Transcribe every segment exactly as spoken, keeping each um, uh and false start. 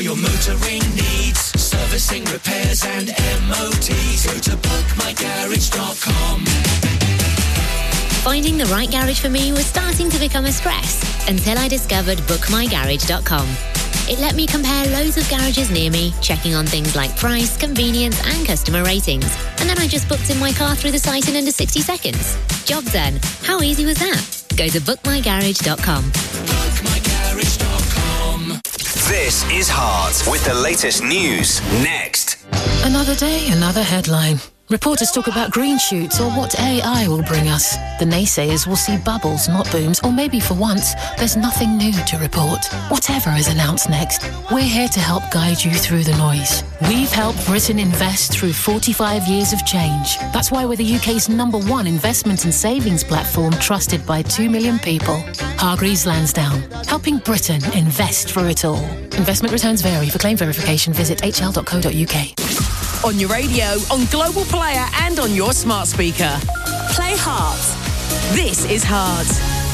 your motoring needs, servicing, repairs and M O Ts. Go to book my garage dot com. Finding the right garage for me was starting to become a stress until I discovered book my garage dot com. It let me compare loads of garages near me, checking on things like price, convenience and customer ratings. And then I just booked in my car through the site in under sixty seconds. Job done. How easy was that? Go to book my garage dot com. book my garage dot com. This is Heart with the latest news. Next. Another day, another headline. Reporters talk about green shoots or what A I will bring us. The naysayers will see bubbles, not booms, or maybe for once, there's nothing new to report. Whatever is announced next, we're here to help guide you through the noise. We've helped Britain invest through forty-five years of change. That's why we're the U K's number one investment and savings platform trusted by two million people. Hargreaves Lansdown, helping Britain invest through it all. Investment returns vary. For claim verification, visit h l dot co dot u k. On your radio, on Global Player and on your smart speaker. Play Heart. This is Heart.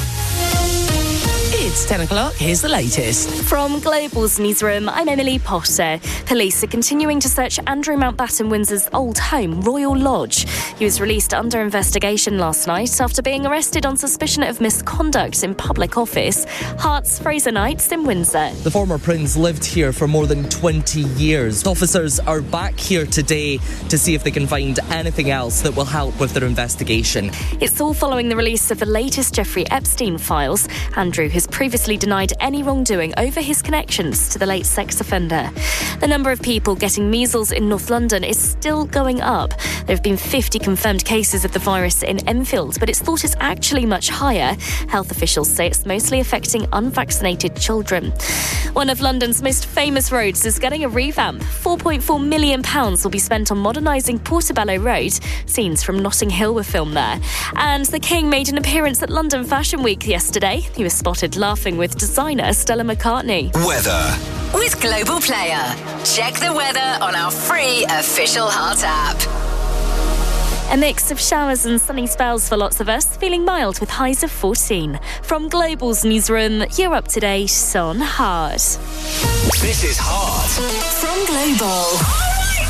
It's ten o'clock. Here's the latest. From Global's newsroom, I'm Emily Potter. Police are continuing to search Andrew Mountbatten Windsor's old home, Royal Lodge. He was released under investigation last night after being arrested on suspicion of misconduct in public office. Heart's Fraser Knights in Windsor. The former prince lived here for more than twenty years. Officers are back here today to see if they can find anything else that will help with their investigation. It's all following the release of the latest Jeffrey Epstein files. Andrew has previously denied any wrongdoing over his connections to the late sex offender. The number of people getting measles in North London is still going up. There have been fifty confirmed cases of the virus in Enfield, but it's thought it's actually much higher. Health officials say it's mostly affecting unvaccinated children. One of London's most famous roads is getting a revamp. four point four million pounds will be spent on modernising Portobello Road. Scenes from Notting Hill were filmed there. And the King made an appearance at London Fashion Week yesterday. He was spotted laughing with designer Stella McCartney. Weather. With Global Player. Check the weather on our free official Heart app. A mix of showers and sunny spells for lots of us, feeling mild with highs of fourteen. From Global's newsroom, you're up to date on Heart. This is Heart. From Global.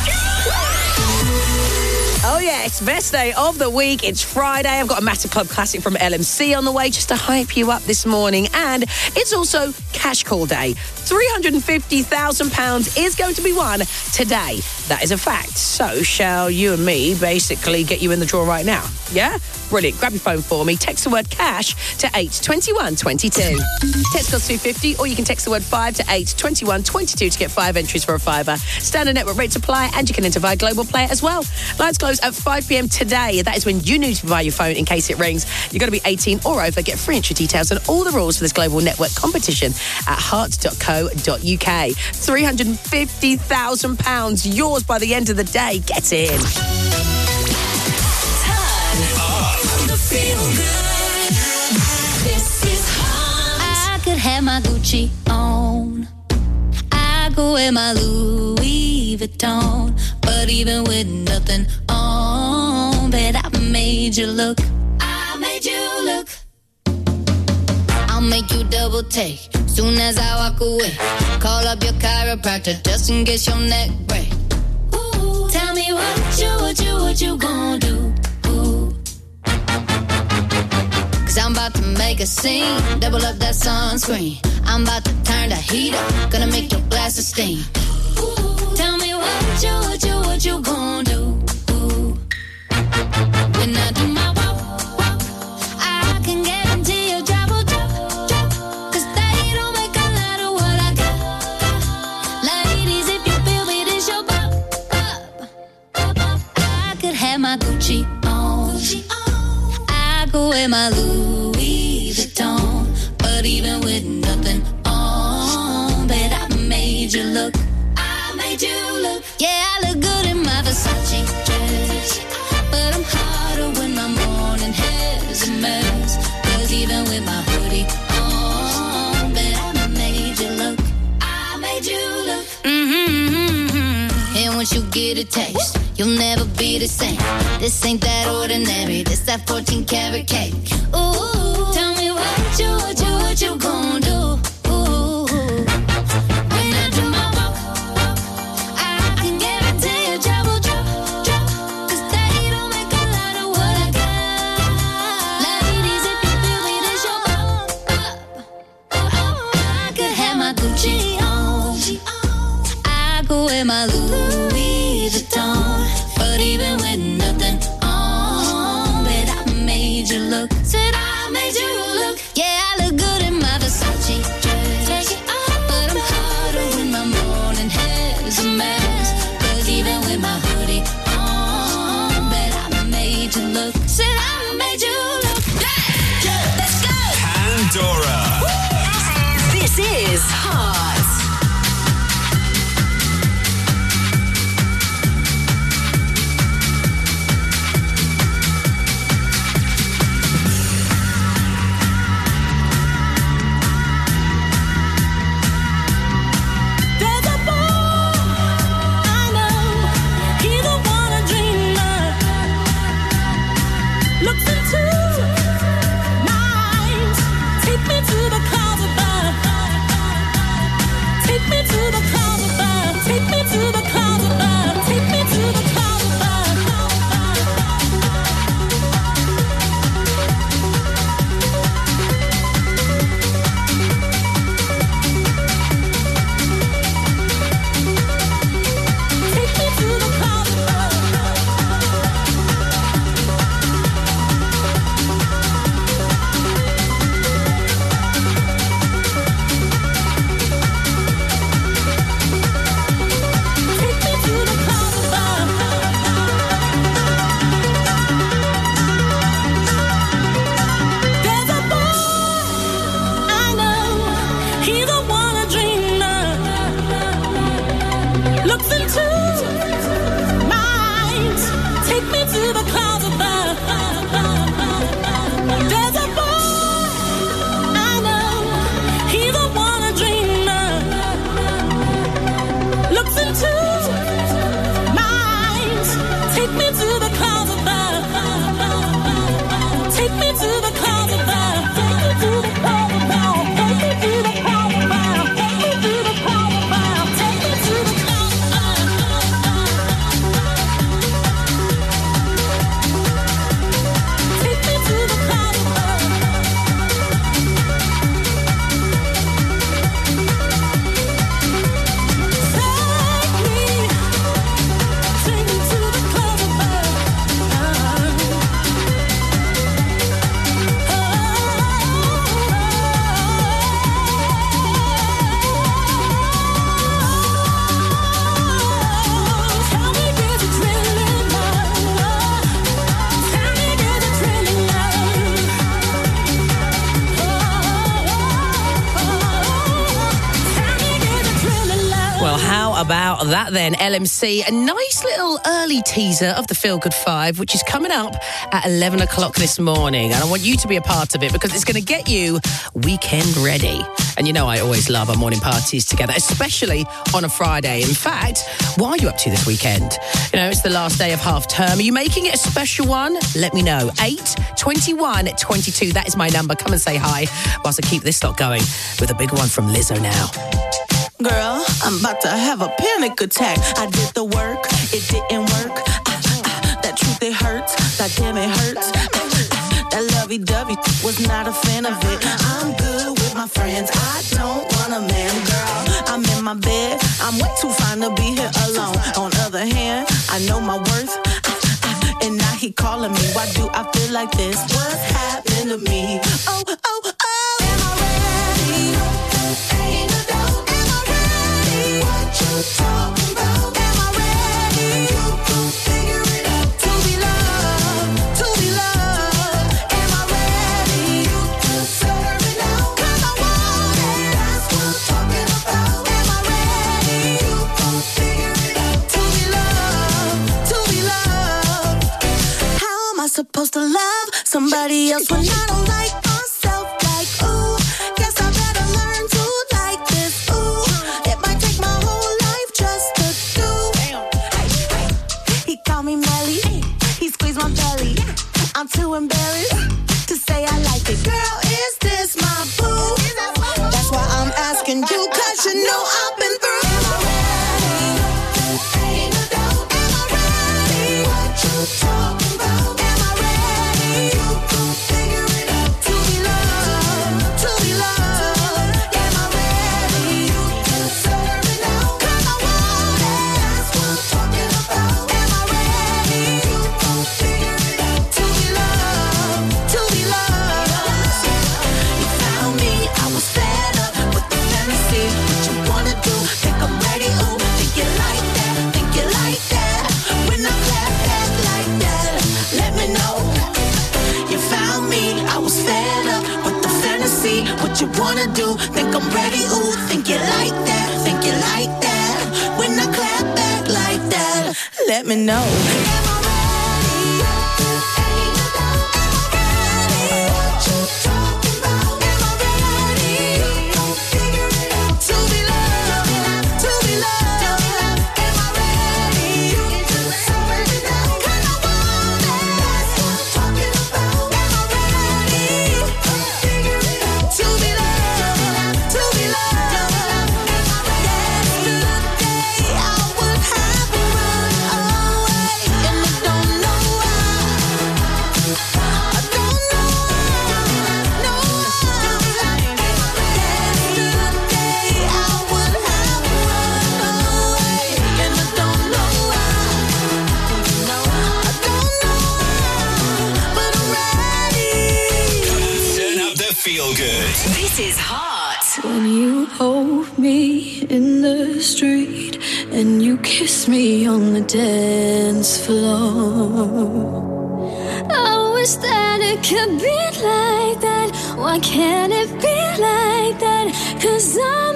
Oh yeah, it's best day of the week. It's Friday. I've got a Matter Club classic from L M C on the way just to hype you up this morning. And it's also Cash Call Day. three hundred fifty thousand pounds is going to be won today. That is a fact. So shall you and me basically get you in the draw right now? Yeah? Brilliant. Grab your phone for me. Text the word cash to eight two one two two. Text code two fifty, or you can text the word five to eight two one two two to get five entries for a fiver. Standard network rates apply, and you can enter via Global Player as well. Lines close at five p.m. today. That is when you need to buy your phone in case it rings. You've got to be eighteen or over. Get free entry details and all the rules for this global network competition at heart dot co dot u k. three hundred fifty thousand pounds yours by the end of the day. Get in. I could have my Gucci on. I go wear my Louis Vuitton. But even with nothing on, bet I made you look. I made you look. I'll make you double take soon as I walk away. Call up your chiropractor just in case your neck break. Ooh, tell me what you, what you, what you gonna do? Ooh. Cause I'm about to make a scene, double up that sunscreen. I'm about to turn the heat up, gonna make your glasses steam. Ooh, tell me what you, what you, what you gonna do? Ooh. When I do my walk, walk, I can guarantee you trouble, trouble, trouble. Cause they don't make a lot of what I got. Ladies, if you feel me, this your bop, bop, bop. I could have my Gucci on, Gucci on. I go wear my Louis Vuitton. But even with nothing on, bet I made you look. I made you look. Yeah, I look good in my Versace dress, but I'm hotter when my morning hair's a mess. Cause even with my hoodie on, bet I made you look. I made you look. Mm-hmm. And once you get a taste, you'll never be the same. This ain't that ordinary, this that fourteen karat cake. Ooh, tell me what you, what you, what you gonna do? Ooh, when I do my walk, look. Said I made you look. Yeah, I look good in my Versace dress. Take it off, but I'm hotter when my morning hair's a mess. Cause even with my hoodie on, bet I made you look. Said I made you look. Yeah, yeah, let's go. Pandora. This is, this is Heart. About that then, L M C, a nice little early teaser of the Feel Good Five, which is coming up at eleven o'clock this morning. And I want you to be a part of it because it's going to get you weekend ready. And you know I always love our morning parties together, especially on a Friday. In fact, what are you up to this weekend? You know, it's the last day of half term. Are you making it a special one? Let me know. eight twenty-one twenty-two, that is my number. Come and say hi whilst I keep this lot going with a big one from Lizzo now. Girl, I'm about to have a panic attack. I did the work, it didn't work. Ah, ah, that truth, it hurts. That damn, it hurts. Ah, ah, that lovey-dovey was not a fan of it. I'm good with my friends. I don't want a man, girl. I'm in my bed. I'm way too fine to be here alone. On the other hand, I know my worth. Ah, ah, and now he calling me. Why do I feel like this? What's happening to me? Oh, oh, oh. Am I ready? Ain't no doubt. Talking about, am I ready to figure it out? To be loved, to be loved. Am I ready to serve it now? 'Cause I want it, that's what I'm talking about. Am I ready to figure it out? To be loved, to be loved. How am I supposed to love somebody else when I don't like myself? Like, ooh, guess I better learn to like this. Ooh, it might take my whole life just to do. He called me Melly, he squeezed my belly. I'm too embarrassed to say I like it. Girl, is this my boo? That's why I'm asking you, 'cause you know I've been through. Am I ready? Ain't no doubt. Am I ready? What you talking about? Am I ready to figure it out? To be loved, to be loved. Am I ready to serve it now? 'Cause I want it, that's what I'm talking about. Am I ready to figure it out? To be loved, to be loved. wanna do. Think I'm ready, ooh, think you like that, think you like that. When I clap back like that, let me know. Am I ready? What you talking about? Am I ready? Figure it out. To be loved, to be loved. Am I ready? Figure it out. 'Cause I want it. That's what I'm talking about. Am I ready? Figure it out. To be loved, to be loved. Am I ready? Yesterday I would have run away, and I don't know why. I don't know why. No why. Yesterday I would have run away, and I don't know why. I don't know why, but I'm ready. Turn up the feel good. This is Heart. When you hold me in the street and you kiss me on the dance floor, I wish that it could be like that. Why can't it be like that? 'Cause I'm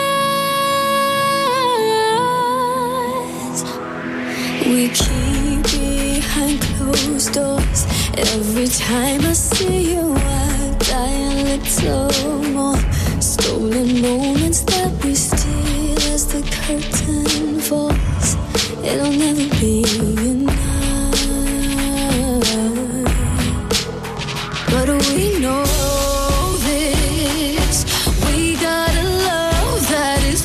yours. We keep behind closed doors. Every time I see you, I die a little more. Stolen moments that we steal as the curtain falls. It'll never be enough. But we know this. We got a love that is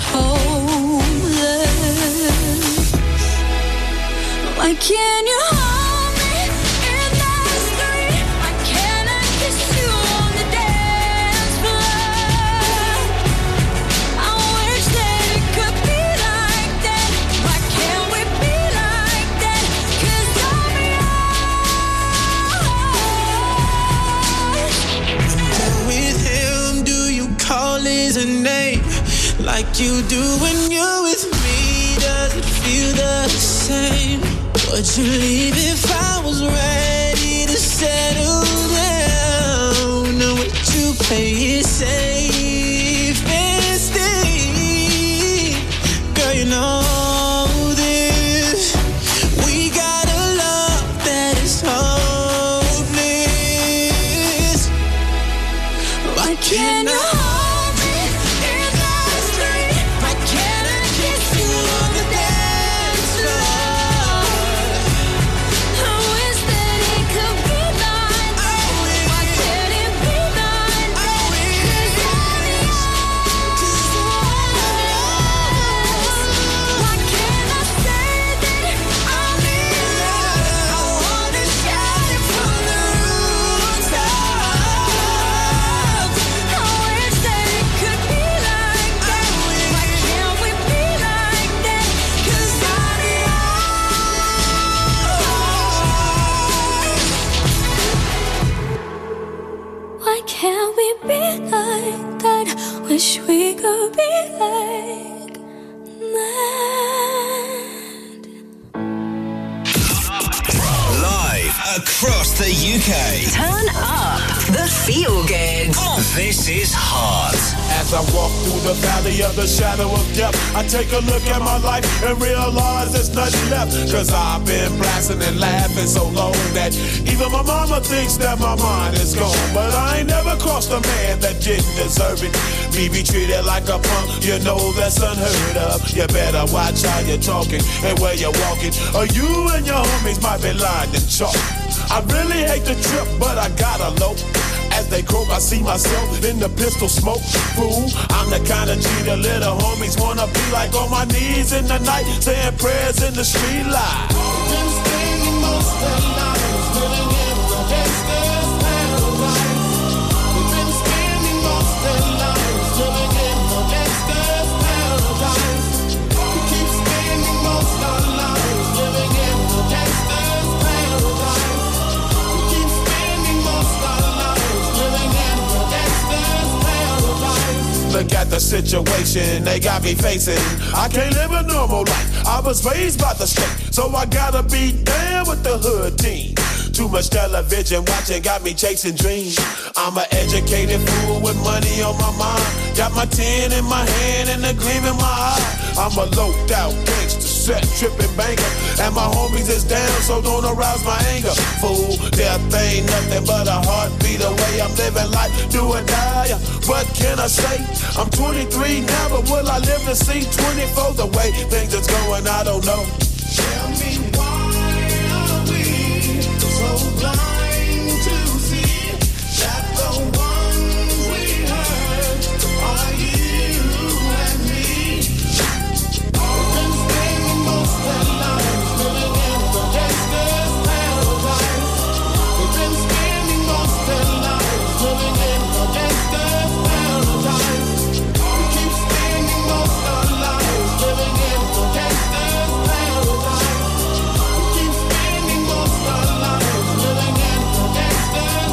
homeless. Why can't you hold me in the street? Why can't I kiss you on the dance floor? I wish that it could be like that. Why can't we be like that? 'Cause I'm yours. With him, do you call his name like you do when you're with me? Does it feel the same? Would you leave if I was ready to settle down? Or would you play it safe and stay? Girl, you know this. We got a love that is hopeless. Why can't I hold me in the street? Why can't I kiss you on the dance floor? I wish that it could be like that. Why can't it be like that? 'Cause I'm yours. Why can't I say that I'm in love? I wanna shout it from the rooftops. I wish that it could be like that. Why can't we be like that? 'Cause I'm yours. Why can't we be like that? Wish we could be like that. Live across the U K. Turn up the feel good. This is Heart. As I walk through the valley of the shadow of death, I take a look at my life and realize there's nothing left. Cause I've been blasting and laughing so long that even my mama thinks that my mind is gone. But I ain't never crossed a man that didn't deserve it. Me be treated like a punk, you know that's unheard of. You better watch how you're talking and where you're walking, or you and your homies might be lying in chalk. I really hate the trip, but I gotta low. As they croak, I see myself in the pistol smoke. Fool, I'm the kind of G the little homies wanna be like, on my knees in the night, saying prayers in the street light. Been spending most of the night living in the gangster's paradise. We've been spending most of the night living in the gangster's paradise. We keep spending most of our lives living in the gangster's paradise. We keep spending most of our lives living in the gangster's paradise. Look at the situation they got me facing. I can't live a normal life. I was raised by the state, so I gotta be down with the hood team. Too much television watching got me chasing dreams. I'm an educated fool with money on my mind. Got my tin in my hand and a gleam in my eye. I'm a loped out gangster, set tripping banker. And my homies is down, so don't arouse my anger. Fool, death ain't nothing but a heartbeat away. I'm living life, do or die. What can I say? I'm twenty-three now, but will I live to see twenty-four? The way things is going, I don't know. Tell me why are we so blind to see that the ones we hurt are you and me? We've been spending most of our lives living in the gangster's paradise. We've been spending most of our lives living in the gangster's paradise. We keep spending most of our lives living in the gangster's paradise. We keep spending most of our lives living in the gangster's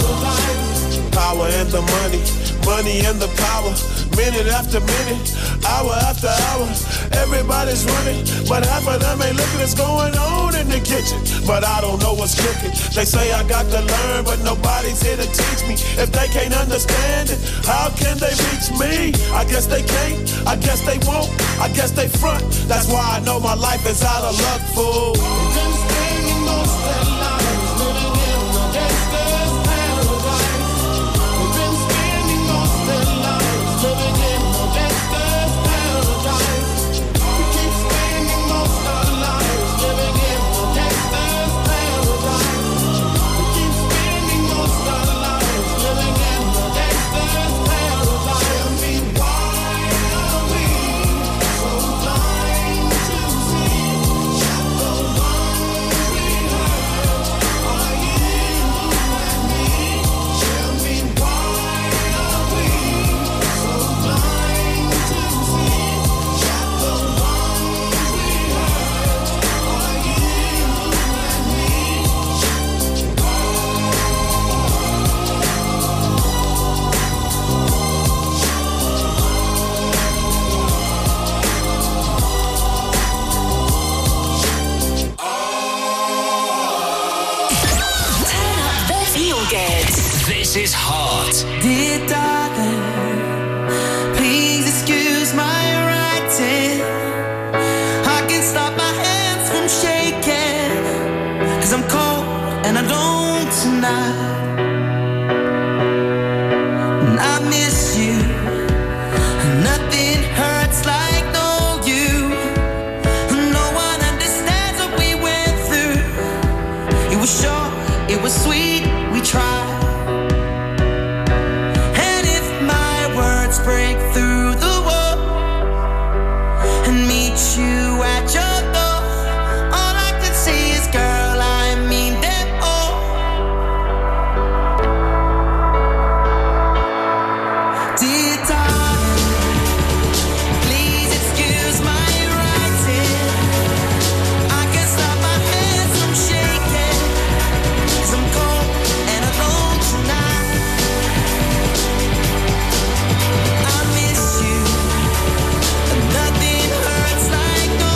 paradise. Power and the money, money and the power. Minute after minute, hour after hour, everybody's running, but half of them ain't looking what's going on in the kitchen. But I don't know what's cooking. They say I got to learn, but nobody's here to teach me. If they can't understand it, how can they reach me? I guess they can't, I guess they won't, I guess they front. That's why I know my life is out of luck, fool. We've been spending most of our lives living in the gangster's paradise. We've been spending most of our lives living in the gangster's paradise. We keep spending most of our lives living in the gangster's paradise. We keep spending most of our lives living in the gangster's paradise. Tell me why are we so blind to see that the ones we hurt are you and me? Tell me why are we so blind to see that the ones we hurt are you and me? Turn up the feel good. This is Heart. Dear darling, please excuse my writing. I can't stop my hands from shaking, 'cause I'm cold and I don't tonight. And I miss you. Nothing hurts like no you. No one understands what we went through. It was short, it was sweet, we tried. And if my words break through the wall and meet you at your door, all I can say is, girl, I mean them all. Dear darling, please excuse my writing. I can't stop my hands from shaking, 'cause I'm cold and alone tonight. I miss you. Nothing hurts like no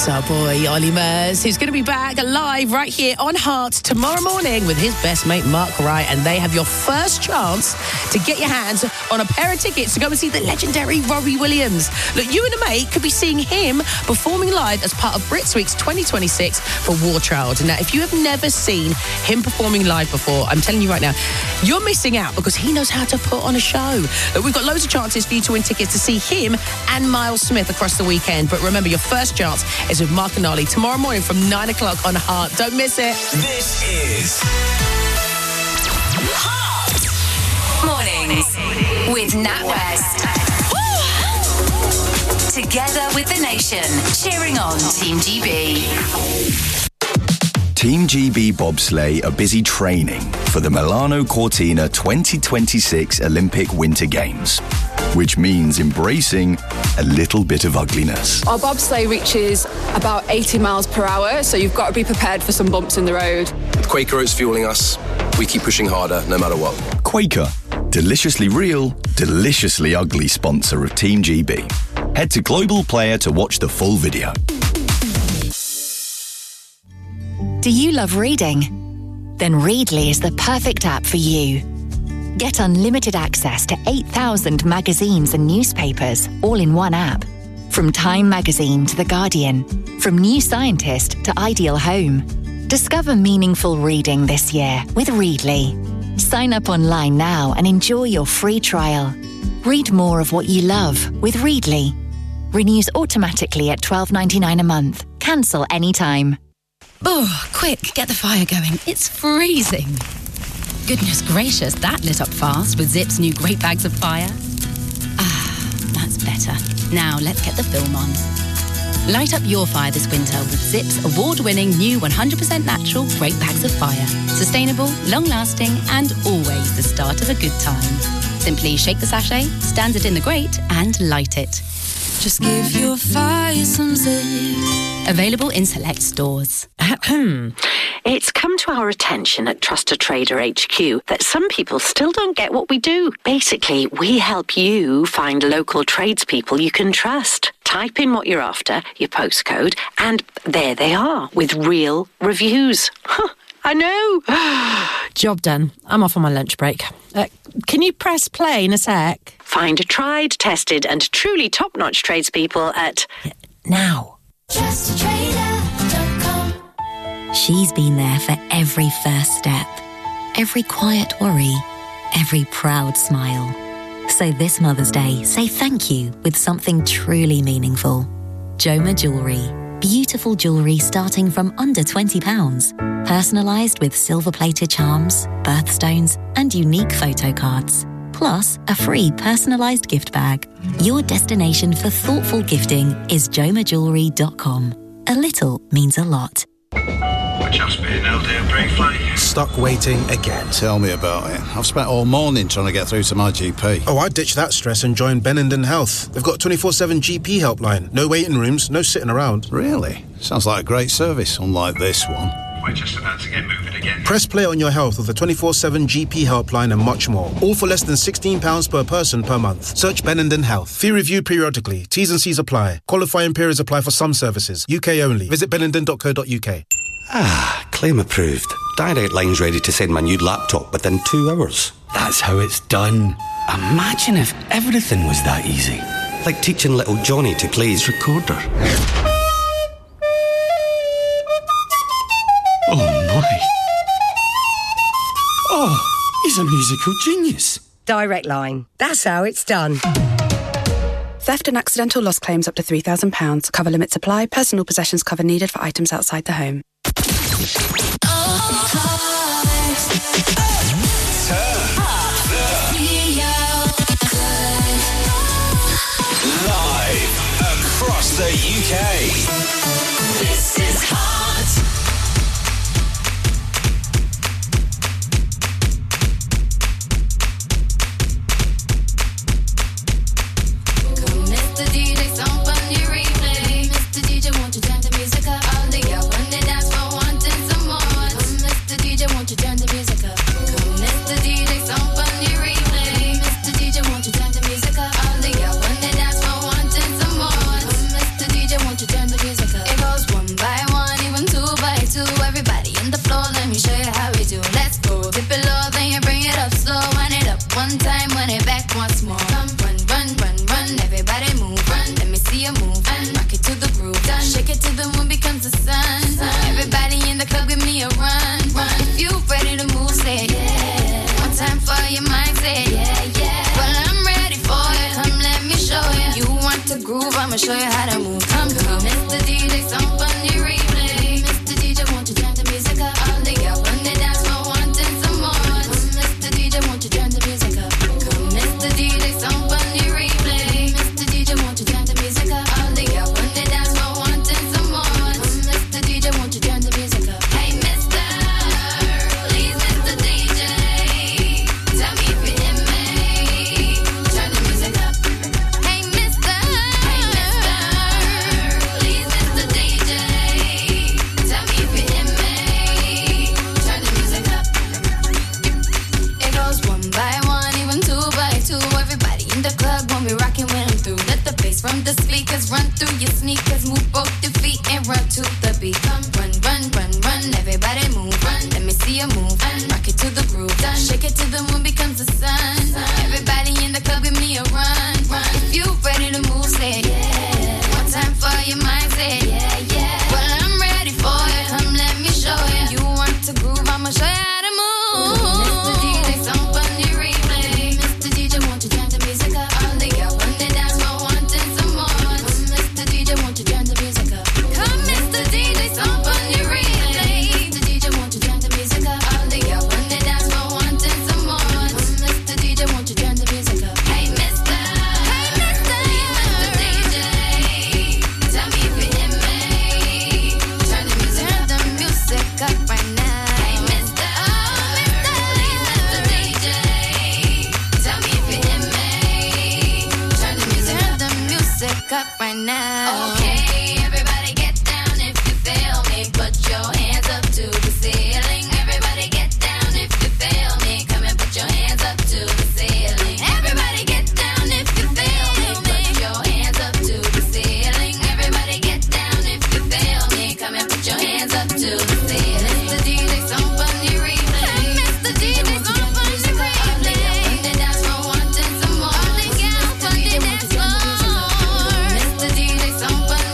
It's our boy, Ollie Murs, who's going to be back live right here on Heart tomorrow morning with his best mate, Mark Wright, and they have your first chance to get your hands on a pair of tickets to go and see the legendary Robbie Williams. Look, you and a mate could be seeing him performing live as part of Brits Week's twenty twenty-six for War Child. Now, if you have never seen him performing live before, I'm telling you right now, you're missing out because he knows how to put on a show. Look, we've got loads of chances for you to win tickets to see him and Miles Smith across the weekend. But remember, your first chance is with Mark and Ollie tomorrow morning from nine o'clock on Heart. Don't miss it. This is Heart Mornings with NatWest. Together with the nation, cheering on Team G B. Team G B Bobsleigh are busy training for the Milano Cortina twenty twenty-six Olympic Winter Games, which means embracing a little bit of ugliness. Our bobsleigh reaches about eighty miles per hour, so you've got to be prepared for some bumps in the road. With Quaker Oats fueling us, we keep pushing harder no matter what. Quaker, deliciously real, deliciously ugly sponsor of Team G B. Head to Global Player to watch the full video. Do you love reading? Then Readly is the perfect app for you. Get unlimited access to eight thousand magazines and newspapers, all in one app. From Time Magazine to The Guardian, from New Scientist to Ideal Home. Discover meaningful reading this year with Readly. Sign up online now and enjoy your free trial. Read more of what you love with Readly. Renews automatically at twelve ninety-nine a month. Cancel anytime. Oh, quick, get the fire going. It's freezing. Goodness gracious, that lit up fast with Zip's new Great Bags of Fire. Ah, that's better. Now let's get the film on. Light up your fire this winter with Zip's award-winning new one hundred percent natural Great Bags of Fire. Sustainable, long-lasting, and always the start of a good time. Simply shake the sachet, stand it in the grate, and light it. Just give your fire some zip. Available in select stores. It's come to our attention at Trusted Trader H Q that some people still don't get what we do. Basically, we help you find local tradespeople you can trust. Type in what you're after, your postcode, and there they are with real reviews. Huh, I know. Job done. I'm off on my lunch break. Uh, can you press play in a sec? Find tried, tested, and truly top-notch tradespeople at... Now. Trust Trader dot com. She's been there for every first step, every quiet worry, every proud smile. So this Mother's Day, say thank you with something truly meaningful. Joma Jewellery. Beautiful jewellery starting from under twenty pounds. Personalised with silver-plated charms, birthstones, and unique photo cards. Plus, a free personalised gift bag. Your destination for thoughtful gifting is joma jewellery dot com. A little means a lot. Just been out there briefly. Stuck waiting again. Tell me about it. I've spent all morning trying to get through to my G P. Oh, I ditched that stress and joined Benenden Health. They've got twenty-four seven G P helpline. No waiting rooms, no sitting around. Really? Sounds like a great service, unlike this one. We're just about to get moving again. Press play on your health with the twenty-four seven G P helpline and much more. All for less than sixteen pounds per person per month. Search Benenden Health. Fee reviewed periodically. T's and C's apply. Qualifying periods apply for some services. U K only. Visit benenden dot co dot U K. Ah, claim approved. Direct Line's ready to send my new laptop within two hours. That's how it's done. Imagine if everything was that easy. Like teaching little Johnny to play his recorder. Oh my. Oh, he's a musical genius. Direct Line. That's how it's done. Theft and accidental loss claims up to three thousand pounds. Cover limits apply. Personal possessions cover needed for items outside the home. Live across the U K. This is Heart. Mister D J, somebody replay. Mister D J, won't you turn the music up? All the girls when they dance for wanting some more. Come, Mister D J, won't you turn the music up? Come, Mister D J, somebody replay. Mister D J, won't you turn the music up? All the girls when they dance for wanting some more. Come, Mister D J, won't you turn the music up? I'ma show you how to move. Come, come, Mister D J, some funny replay. Mister D J, won't you turn the music up? All the girls on the dance floor wanting some more. Mister D J, won't you turn the music up? Come, Mister D J, some funny replay. Mister D J, won't you turn the music up? All the girls on the dance floor wanting some more. Mister D J, won't you turn the music up? Hey, Mister, please, Mister D J, tell me if you hear me. Turn the music up. Hey, Mister, hey, Mister, please, Mister D J, tell me if you hear me. Turn the music up. It goes one by one, even two by two. Everybody in the club when we rockin' when I'm through. Let the bass from the speakers run through your sneakers. Move both your feet and run to the beat. Come run, run, run, run. Everybody move, run. Let me see you move. Rock it to the groove. Done. Shake it till the moon becomes the sun. Everybody in the club, give me a run, run. If you ready to move, say yeah. One time for your mind, say yeah, yeah. Well, I'm ready for you. Come, let me show you. You want to groove? I'ma show you how to move. Mister D J, some funny replay. Mister D J, won't you turn the music up? All the girls on the dance floor wanting some more. Mister D J, won't you turn the music up? Come, Mister D J, some funny replay. Mister D J, won't you turn the music up? All the girls on the dance floor wanting some more. Mister D J, won't you turn the music up? Hey, Mister, hey, Mister, Mister D J, tell me if you hear me. Turn the music, turn the music up right now. Hey, Mister, oh, Mister, please, Mister D J, tell me if you hear me. Turn the music, turn the music up right now. Okay, everybody get down if you feel me. Put your hands up to the ceiling. Everybody get down if you feel me. Come and put your hands up to the ceiling. Everybody get down if you feel me. Put your hands up to the ceiling. Everybody get down if you feel me. Come and put your hands up to the ceiling. Mister D J, some funny replay. Mister D J, some funny replay. The dance floor wanting some more. All the girls on the dance floor. Mister D J, some funny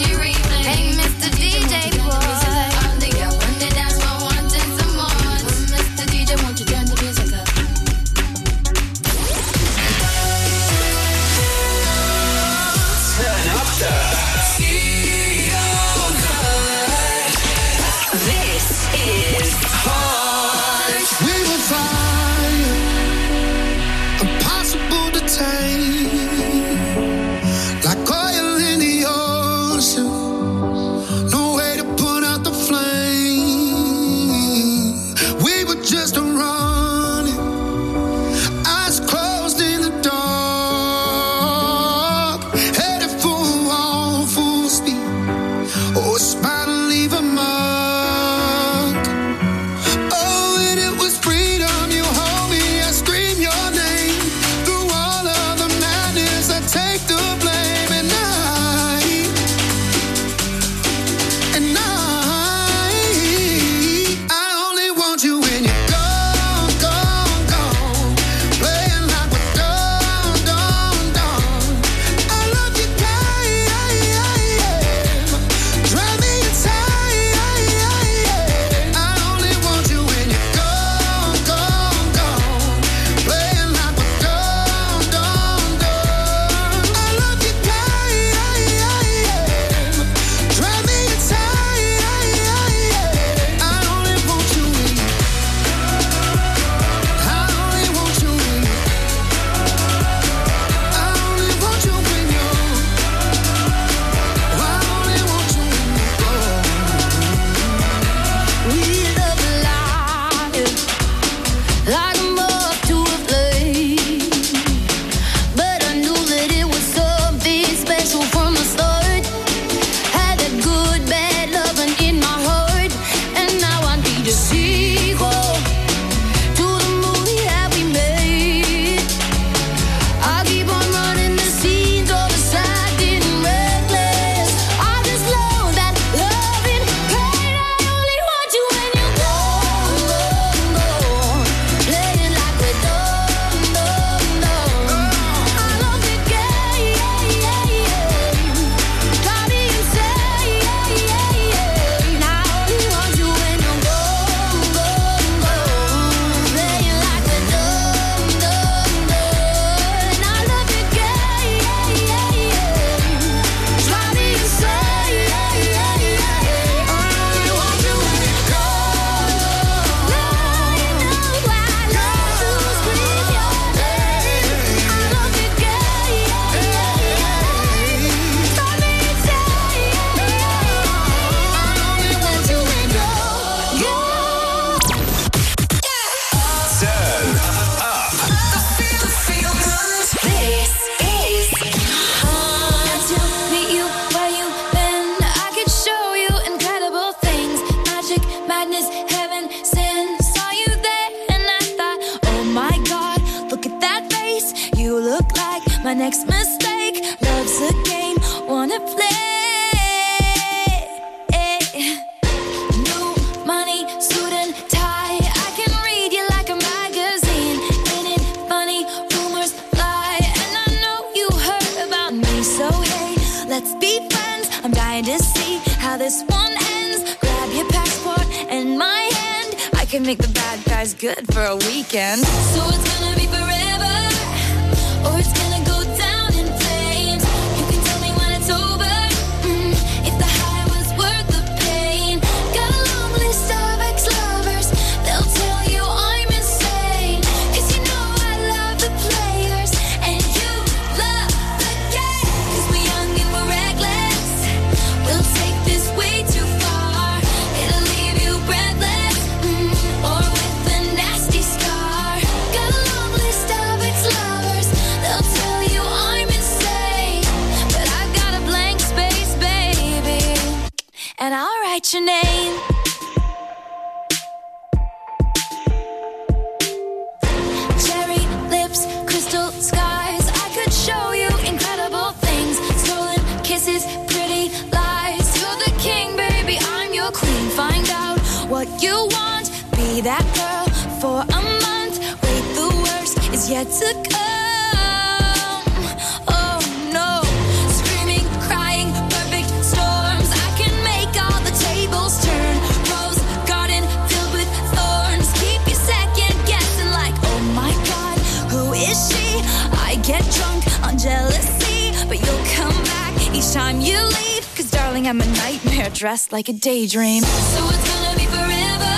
Up. This is hard to meet you where you've been. I could show you incredible things. Magic, madness, heaven, sin. Saw you there and I thought, oh my God, look at that face. You look like my next mistake. Love's a game, wanna play. New money, suit and tie. I can read you like a magazine. Ain't it funny? Rumors fly. And I know you heard about me. So hey, let's be friends. I'm dying to see how this one ends. Grab your passport and my hand. I can make the bad guys good for a weekend. So it's gonna be forever, or it's gonna go down in flames. You can tell me when it's over, mm, if the high was worth the pain. Got a long list of ex-lovers, they'll tell you I'm insane. Cause you know I love the players, and you love the game. Cause we're young and we're reckless, we'll take this way too far. It'll leave you breathless, mm, or with a nasty scar. Got a long list of ex-lovers, they'll tell you I'm insane. But I've got a blank space, baby, and I'll write your name. Cherry lips, crystal skies. I could show you incredible things. Stolen kisses, pretty lies. You're the king, baby, I'm your queen. Find out what you want. Be that girl for a month. Wait, the worst is yet to come. Oh no. Screaming, crying, perfect storms. I can make all the tables turn. Rose garden filled with thorns. Keep you second guessing like, oh my God, who is she? I get drunk on jealousy, but you'll come back each time you leave. Cause darling, I'm a nightmare dressed like a daydream. So it's gonna be forever,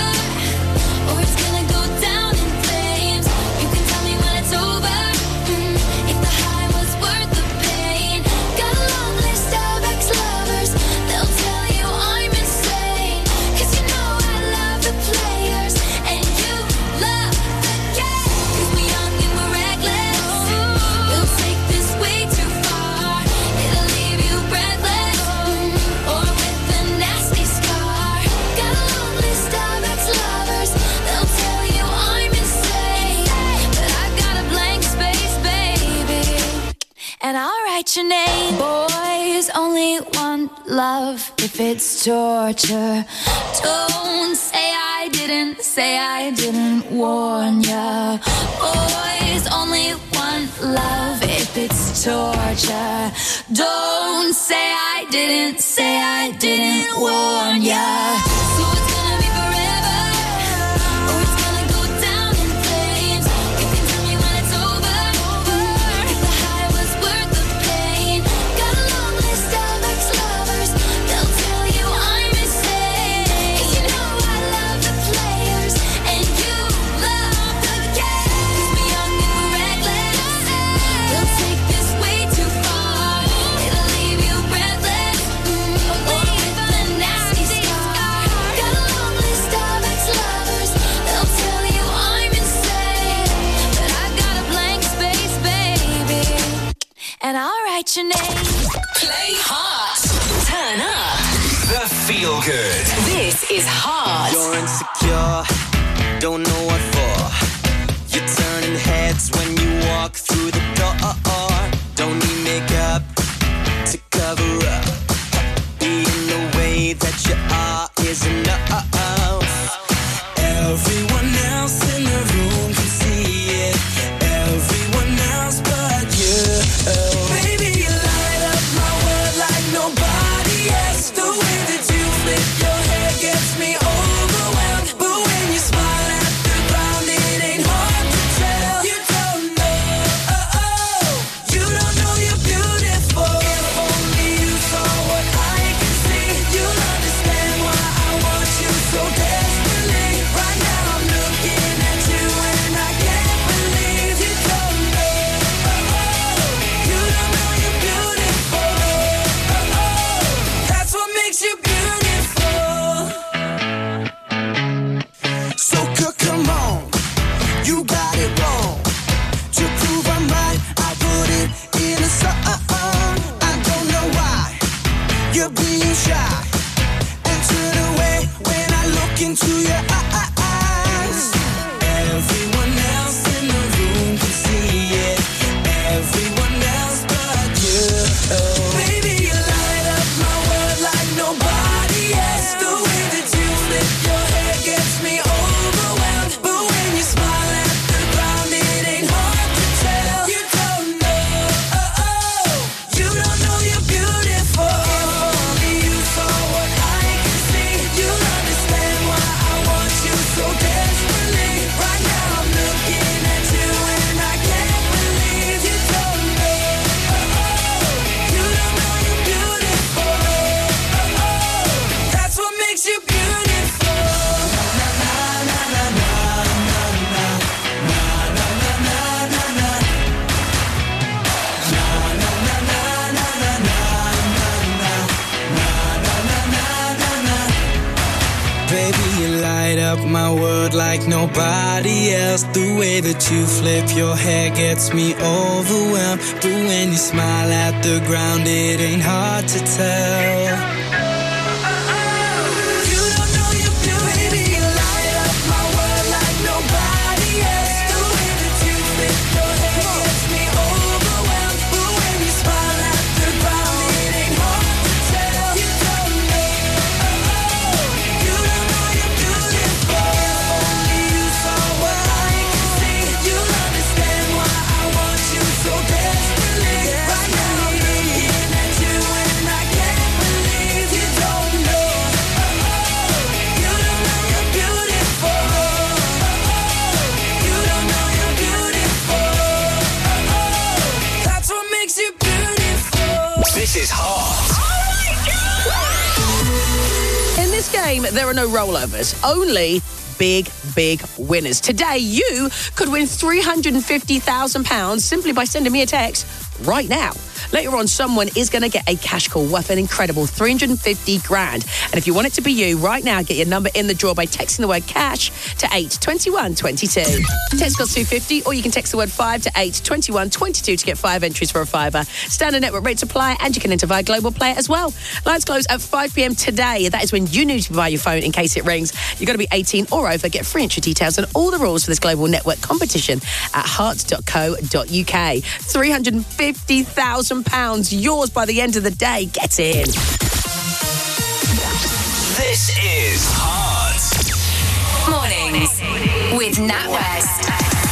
or it's gonna go down in flames. You can tell me when it's over, mm, if the high was worth the pain. Got a long list of ex-lovers, they'll tell you I'm insane. Cause you know I love the players, and you love the game. Cause we're young and we're reckless, we'll take this way too far. It'll leave you breathless, mm, or with a nasty scar. Got a long list of ex-lovers, they'll tell you I'm insane. But I've got a blank space, baby, and I'll write your name. Boys only want love if it's torture. Don't say I didn't, say I didn't warn ya. Boys only want love if it's torture. Don't say I didn't, say I didn't warn ya. So it's gonna be forever, or it's gonna go down in flames. You can tell me when it's over, if the high was worth the pain. Got a long list of ex-lovers, they'll tell you I'm insane. Cause you know I love the players, and you love the game. Cause we're young and we're reckless, we'll take this way too far. It'll leave you breathless, mm, or with a nasty scar. Got a long list of ex-lovers, they'll tell you I'm insane. But I've got a blank space, baby, and I'll write your name. Play hot. Turn up. The Feel Good. This is hard. You're insecure, don't know what for. You're turning heads when you walk through the door. Don't need makeup to cover up. Being the way that you are is enough. Everyone else in the room can see it. Everyone else but you. Baby, you light up my world like nobody else. The way that you flip your hair gets me overwhelmed. But when you smile at the ground, it ain't hard to tell. You don't like nobody else. The way that you flip your hair gets me overwhelmed. But when you smile at the ground, it ain't hard to tell. This is hot. In this game, there are no rollovers, only big, big winners. Today, you could win three hundred fifty thousand pounds simply by sending me a text right now. Later on, someone is going to get a cash call worth an incredible three hundred fifty grand. And if you want it to be you, right now, get your number in the draw by texting the word cash to eight two one two two. Text costs two fifty, or you can text the word five to eight two one two two to get five entries for a fiver. Standard network rates apply, and you can enter via Global Player as well. Lines close at five p.m. today. That is when you need to buy your phone in case it rings. You've got to be eighteen or over. Get free entry details and all the rules for this global network competition at heart dot co dot uk. three hundred fifty thousand pounds, yours by the end of the day. Get in. This is Hard Mornings with NatWest.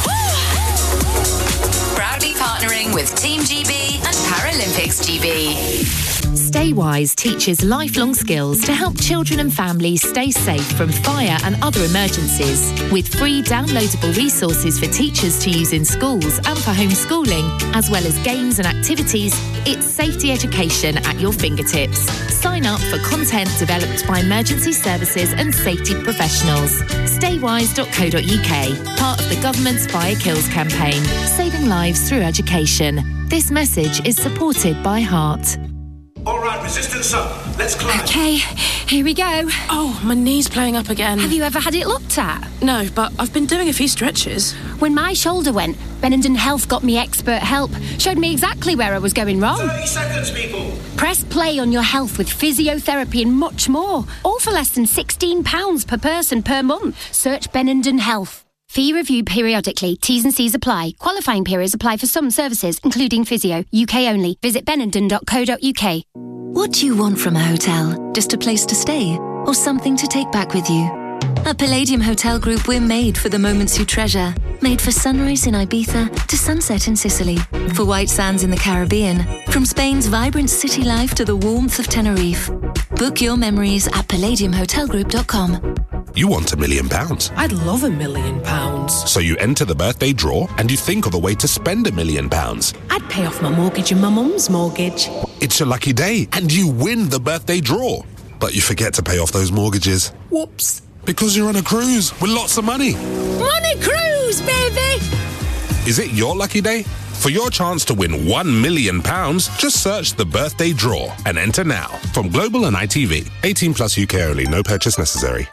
Proudly partnering with Team G B and Paralympics G B. Staywise teaches lifelong skills to help children and families stay safe from fire and other emergencies. With free downloadable resources for teachers to use in schools and for homeschooling, as well as games and activities, it's safety education at your fingertips. Sign up for content developed by emergency services and safety professionals. staywise dot co dot uk, part of the government's Fire Kills campaign, saving lives through education. This message is supported by Heart. All right, resistance up. Let's climb. Okay, here we go. Oh, my knee's playing up again. Have you ever had it looked at? No, but I've been doing a few stretches. When my shoulder went, Benenden Health got me expert help. Showed me exactly where I was going wrong. thirty seconds, people. Press play on your health with physiotherapy and much more. All for less than sixteen pounds per person per month. Search Benenden Health. Fee reviewed periodically. T's and C's apply. Qualifying periods apply for some services, including physio. U K only. Visit benenden dot co dot uk. What do you want from a hotel? Just a place to stay? Or something to take back with you? At Palladium Hotel Group, we're made for the moments you treasure. Made for sunrise in Ibiza to sunset in Sicily. For white sands in the Caribbean. From Spain's vibrant city life to the warmth of Tenerife. Book your memories at palladium hotel group dot com. You want a million pounds. I'd love a million pounds. So you enter the birthday draw and you think of a way to spend a million pounds. I'd pay off my mortgage and my mum's mortgage. It's your lucky day and you win the birthday draw. But you forget to pay off those mortgages. Whoops. Because you're on a cruise with lots of money. Money cruise, baby! Is it your lucky day? For your chance to win one million pounds, just search the birthday draw and enter now. From Global and I T V. eighteen plus U K only. No purchase necessary.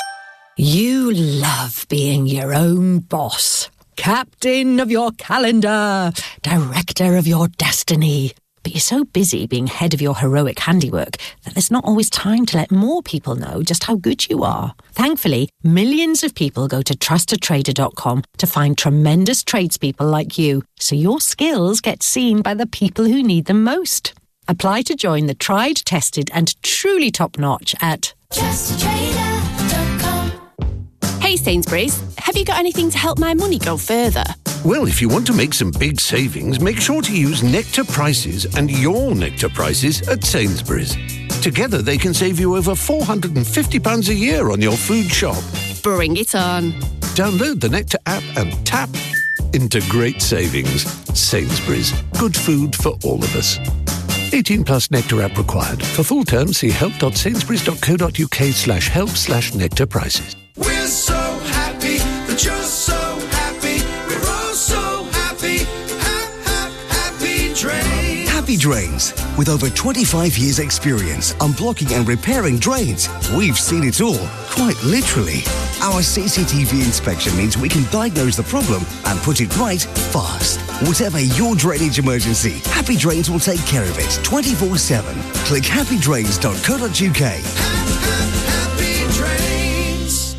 You love being your own boss. Captain of your calendar. Director of your destiny. But you're so busy being head of your heroic handiwork that there's not always time to let more people know just how good you are. Thankfully, millions of people go to trust a trader dot com to find tremendous tradespeople like you, so your skills get seen by the people who need them most. Apply to join the tried, tested and truly top-notch at trust a trader dot com. Hey Sainsbury's, have you got anything to help my money go further? Well, if you want to make some big savings, make sure to use Nectar Prices and your Nectar Prices at Sainsbury's. Together, they can save you over four hundred fifty pounds a year on your food shop. Bring it on. Download the Nectar app and tap into great savings. Sainsbury's. Good food for all of us. eighteen plus Nectar app required. For full terms, see help dot sainsbury's dot co dot uk slash help slash Nectar Prices. We're so happy that you're so happy. We're all so happy. Ha, ha, happy Drains. Happy Drains. With over twenty-five years experience unblocking and repairing drains, we've seen it all, quite literally. Our C C T V inspection means we can diagnose the problem and put it right fast. Whatever your drainage emergency, Happy Drains will take care of it twenty-four seven. Click happy drains dot co dot uk. Happy Drains.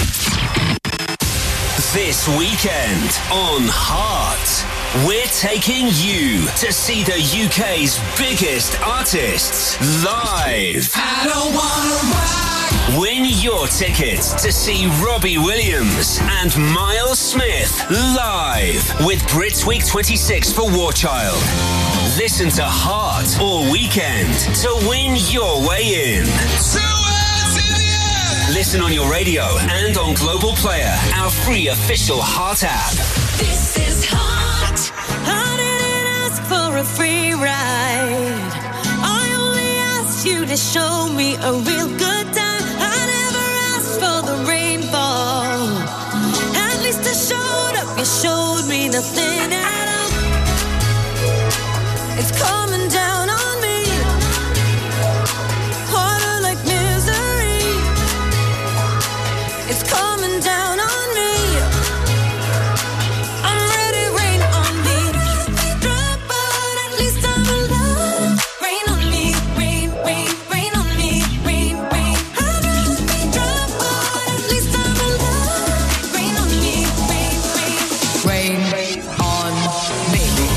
This weekend on Heart, we're taking you to see the U K's biggest artists live. I don't wanna rock. Win your tickets to see Robbie Williams and Miles Smith live with Brits Week twenty-six for War Child. Listen to Heart all weekend to win your way in. Listen on your radio and on Global Player, our free official Heart app. This is Heart. I didn't ask for a free ride. I only asked you to show me a real good time. I never asked for the rainfall. At least I showed up. You showed me nothing at all. It's coming down on me. Harder like misery. It's coming down on me. I'm ready, rain on me. Drop out, at least I'm alive. Rain on me, rain, rain, rain on me, rain, rain. I'd rather be drop out, at least I'm alive. Rain on me, rain, rain. Rain on me.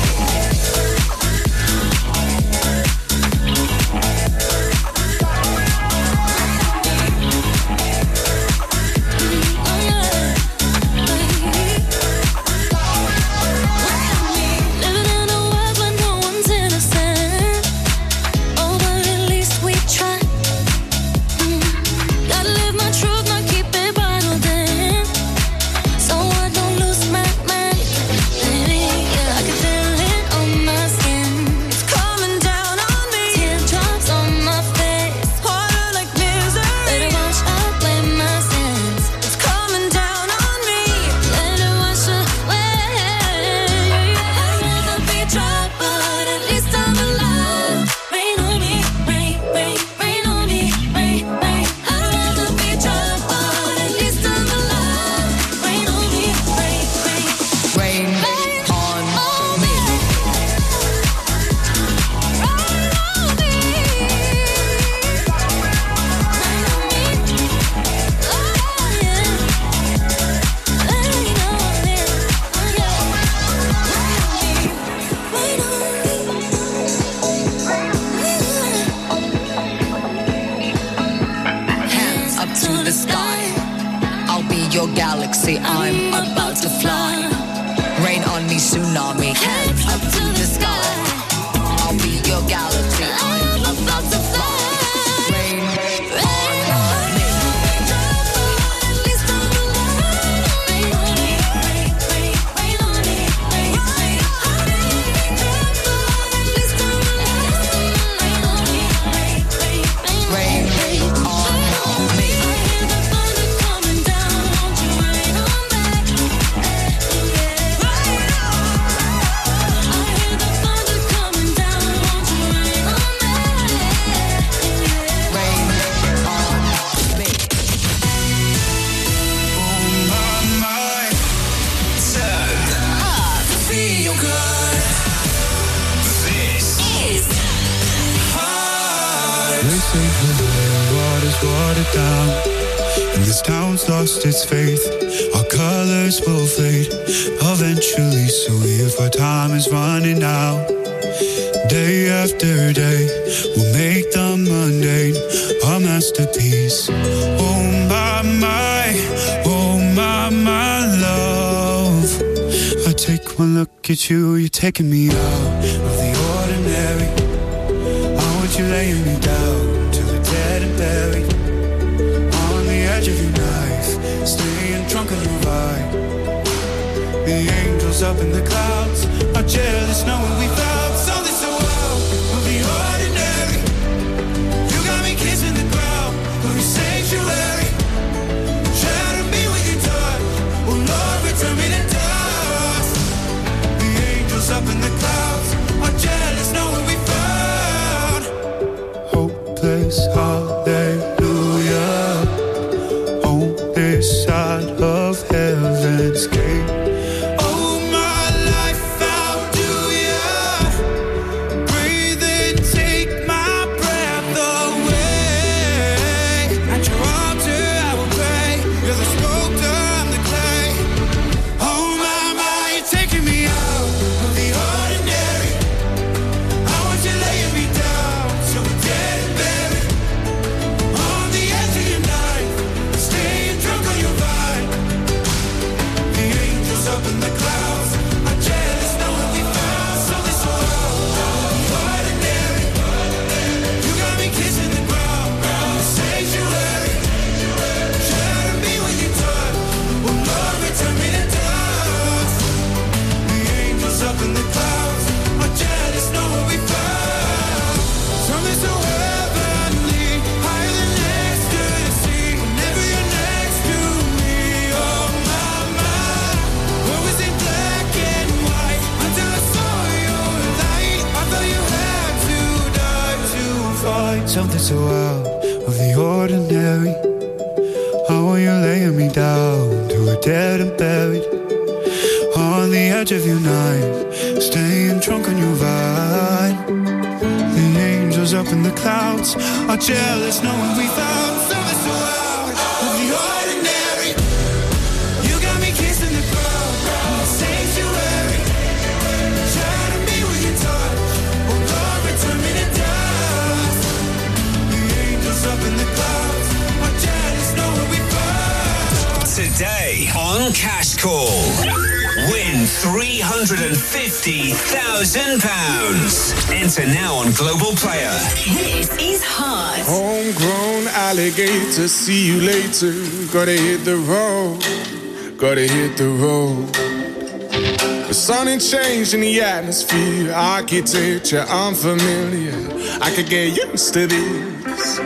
Living in a world where no one's innocent. Oh, but at least we try. Mm. Gotta live my truth, not keep it bottled in. So I don't lose my mind. Yeah, I can feel it on my skin. It's coming down on me. Teardrops on my face. Harder like misery. Let it wash away my sins. It's coming down on me. Let it wash away. I'd rather be dry, but at least I'm alive. Rain on me, rain, rain, rain on me, rain, rain. I'd rather be dry, but at least I'm alive. Rain on me, rain, rain, rain on me. Hands up to the sky. I'll be your galaxy. I'm about to fly. Rain on me, tsunami. Hands up to the sky. I'll be your galaxy. I'm about to fly. Rain on me. Rain on me. Feel good. This is Heart. They say the water's watered down, and this town's lost its faith. Our colors will fade eventually, so if our time is running out, day after day, we'll make the mundane a masterpiece. Oh my, my, oh my, my love. I take one look at you, you're taking me out of the ordinary. I want you laying me down to the dead and buried, on the edge of your knife, staying drunk on your vibe. The angels up in the clouds are jealous knowing we found something so wild of the ordinary. You got me kissing the ground of your sanctuary. Shatter me with your touch, oh Lord, return me to dust. The angels up in the clouds are jealous knowing we found hopeless hallelujah. On this side something so out of the ordinary. How are you laying me down to a dead and buried? On the edge of your night, staying drunk on your vine. The angels up in the clouds are jealous knowing we found something so out of the ordinary. You got me kissing the ground in the sanctuary. Trying to be with your touch, oh Lord, return me to dust. The angels up in the clouds are jealous knowing we found. Today on Cash Call, win three hundred fifty thousand pounds. Enter now on Global Player. This is hard. Homegrown alligator, see you later. Gotta hit the road, gotta hit the road. The sun ain't changing the atmosphere, architecture unfamiliar. I could get used to this.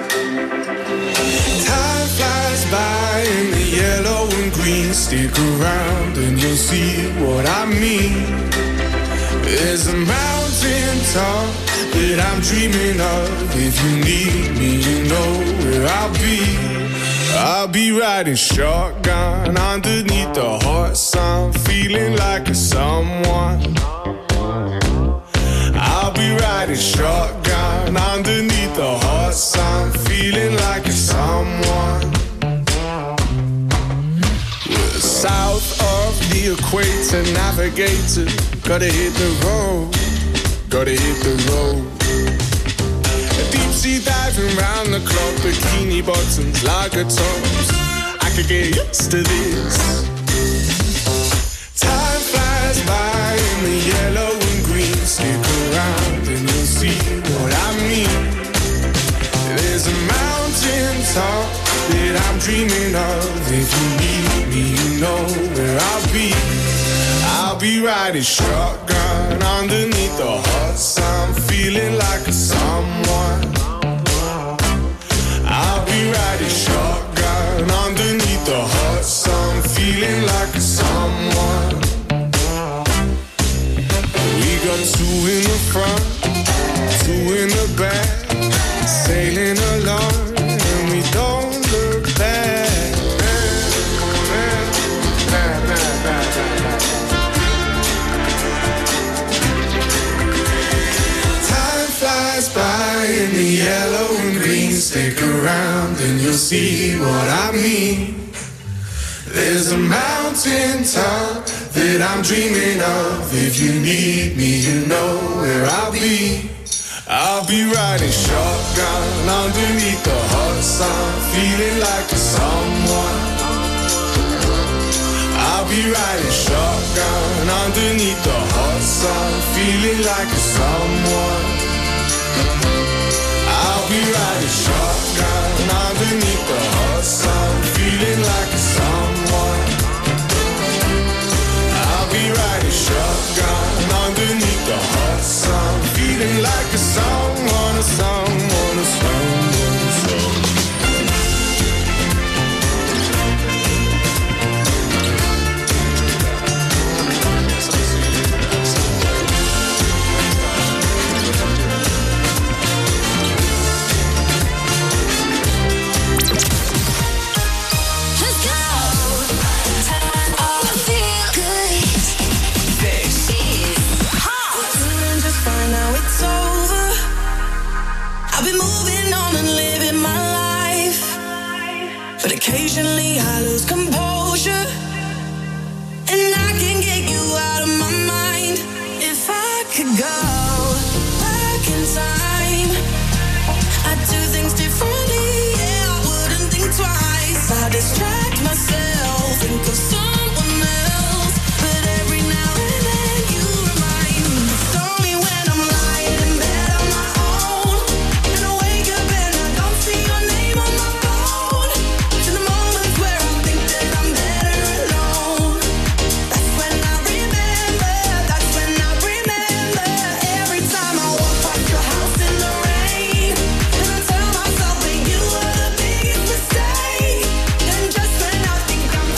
Time flies by in the yellow and green. Stick around and you'll see what I mean. There's a mountain top that I'm dreaming of. If you need me, you know where I'll be. I'll be riding shotgun underneath the hot sun, feeling like a someone. I'll be riding shotgun underneath the hot sun, feeling like a someone. We're south of the equator, navigator. Gotta hit the road, gotta hit the road. Deep sea diving round the clock, bikini bottoms, lager tops. I could get used to this. Time flies by in the yellow and green. Stick around and you'll see what I mean. There's a mountain top that I'm dreaming of. If you need me, you know where I'll be. I'll be riding shotgun underneath the hot sun, feeling like a someone. I'll be riding shotgun underneath the hot sun, feeling like a someone. We got two in the front, two in the back, sailing along, and we don't look back. By in the yellow and green, stick around and you'll see what I mean. There's a mountain top that I'm dreaming of. If you need me, you know where I'll be. I'll be riding shotgun underneath the hot sun, feeling like a someone. I'll be riding shotgun underneath the hot sun, feeling like a someone. I'll be riding shotgun underneath the hot sun, feeling like a someone. I'll be riding shotgun underneath the hot sun, feeling like a someone, a someone, a someone, a someone. Occasionally I lose composure, and I can get you out of my mind. If I could go back in time, I'd do things differently, yeah, I wouldn't think twice. I distract myself, think of someone else, but every now and then you remind me. It's only when I'm lying in bed on my own, and I wake up and I don't see your name on my phone. Think I'm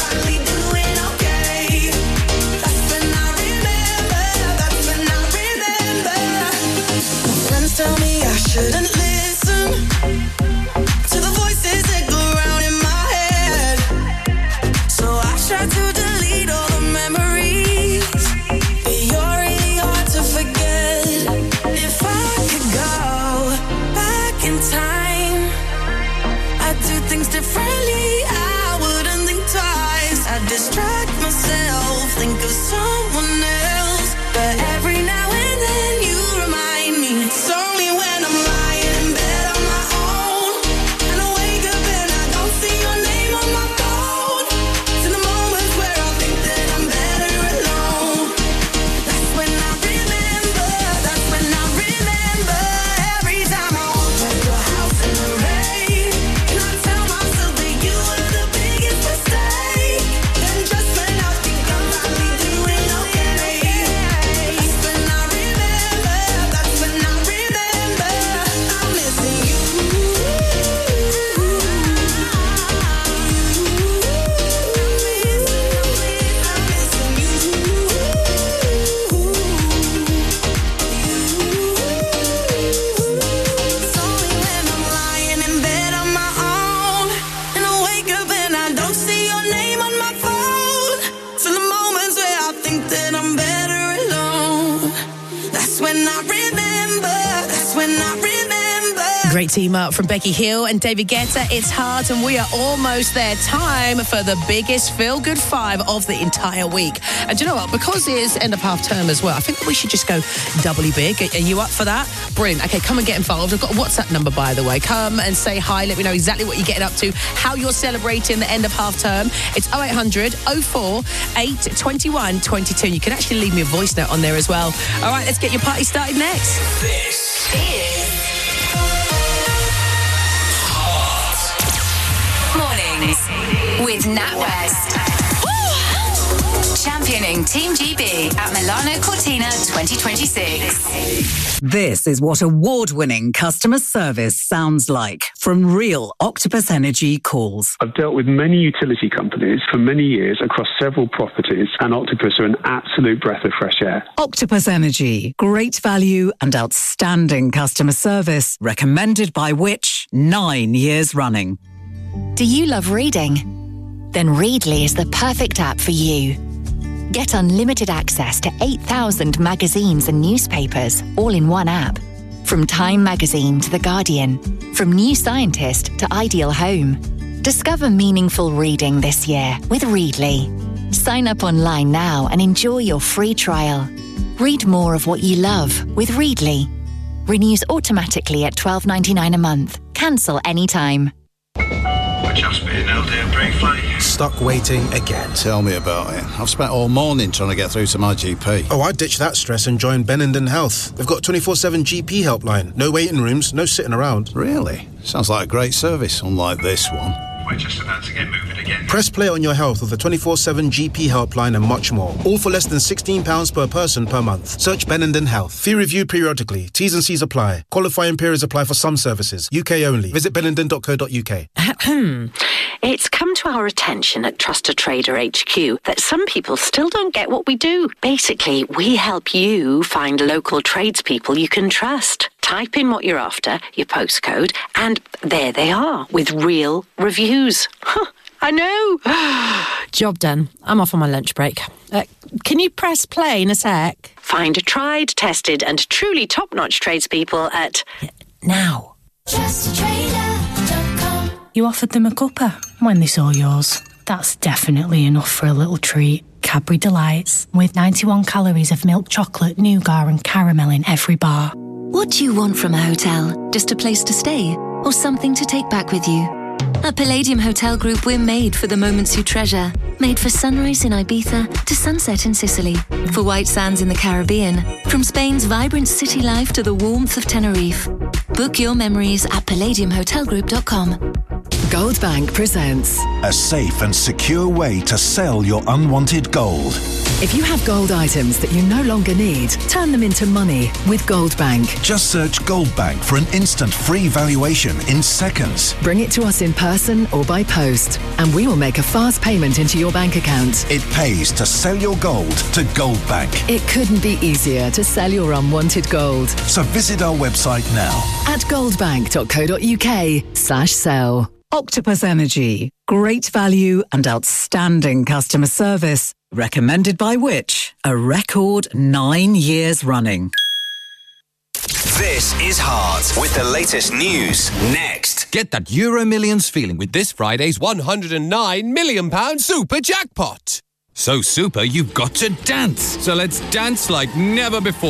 when I remember. That's when I remember. Great team up from Becky Hill and David Guetta. It's hard, and we are almost there. Time for the biggest feel-good five of the entire week. And do you know what? Because it is end of half term as well, I think that we should just go doubly big. Are you up for that? Brilliant. Okay, come and get involved. I've got a WhatsApp number, by the way. Come and say hi. Let me know exactly what you're getting up to, how you're celebrating the end of half term. It's oh eight hundred oh four eight two one two two. You can actually leave me a voice note on there as well. All right, let's get your party started next. This is Mornings with NatWest. Championing Team G B at Milano Cortina twenty twenty-six. This is what award-winning customer service sounds like from real Octopus Energy calls. I've dealt with many utility companies for many years across several properties, and Octopus are an absolute breath of fresh air. Octopus Energy, great value and outstanding customer service, recommended by Which? Nine years running. Do you love reading? Then Readly is the perfect app for you. Get unlimited access to eight thousand magazines and newspapers, all in one app. From Time Magazine to The Guardian, from New Scientist to Ideal Home. Discover meaningful reading this year with Readly. Sign up online now and enjoy your free trial. Read more of what you love with Readly. Renews automatically at twelve ninety-nine a month. Cancel anytime. We're just being held here briefly. Stuck waiting again. Tell me about it. I've spent all morning trying to get through to my G P. Oh, I ditched that stress and joined Benenden Health. They've got a twenty-four seven G P helpline. No waiting rooms, no sitting around. Really? Sounds like a great service, unlike this one. We're just about to get moving again. Press play on your health with the twenty-four seven G P helpline and much more. All for less than sixteen pounds per person per month. Search Benenden Health. Fee reviewed periodically. T's and C's apply. Qualifying periods apply for some services. U K only. Visit benenden dot co dot U K. It's come to our attention at Trusted Trader H Q that some people still don't get what we do. Basically, we help you find local tradespeople you can trust. Type in what you're after, your postcode, and there they are with real reviews. Huh, I know. Job done. I'm off on my lunch break. Uh, can you press play in a sec? Find tried, tested, and truly top-notch tradespeople at now. Trusted Trader dot com. You offered them a cuppa when they saw yours. That's definitely enough for a little treat. Cadbury Delights, with ninety-one calories of milk chocolate, nougat and caramel in every bar. What do you want from a hotel? Just a place to stay? Or something to take back with you? At Palladium Hotel Group, we're made for the moments you treasure. Made for sunrise in Ibiza to sunset in Sicily. For white sands in the Caribbean. From Spain's vibrant city life to the warmth of Tenerife. Book your memories at palladium hotel group dot com. Goldbank presents a safe and secure way to sell your unwanted gold. If you have gold items that you no longer need, turn them into money with Goldbank. Just search Goldbank for an instant free valuation in seconds. Bring it to us in person or by post, and we will make a fast payment into your bank account. It pays to sell your gold to Goldbank. It couldn't be easier to sell your unwanted gold. So visit our website now at goldbank dot co dot uk slash sell. Octopus Energy, great value and outstanding customer service, recommended by Which? A record nine years running. This is Heart with the latest news next. Get that Euro Millions feeling with this Friday's one hundred nine million pounds super jackpot. So super, you've got to dance. So let's dance like never before.